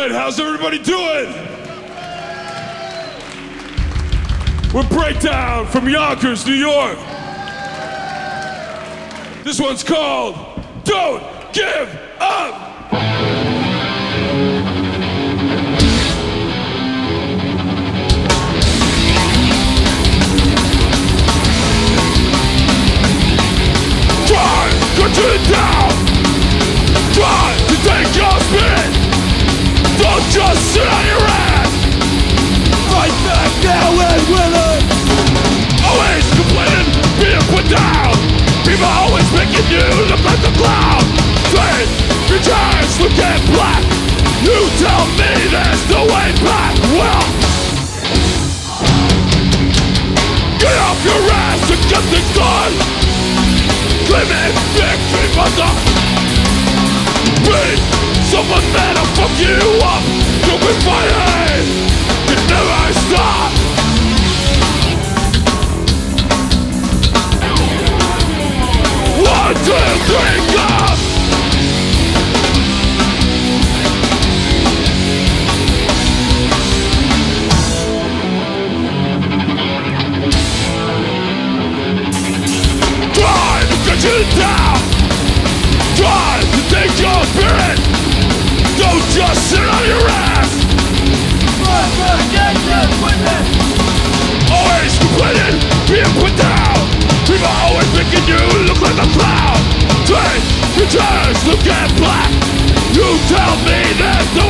Good, how's everybody doing? We're Breakdown from Yonkers, New York. This one's called Don't Give Up. Try to cut you down. Try to take your spin. Don't just sit on your ass. Fight back now and win it. Always complaining, being put down. People always making you look like the clown. Trade your chance, look at black. You tell me there's no way back. Well, get off your ass and get things done. Claiming victory, mother. Breathe, someone that'll fuck you up. You'll be fighting, you never stop. 1, 2, 3, go! Try to get you down. Try to take your spirit. Don't just sit on your ass. Always complaining, being put down. People always making you look like a clown. Take your chance, look at black. You tell me there's no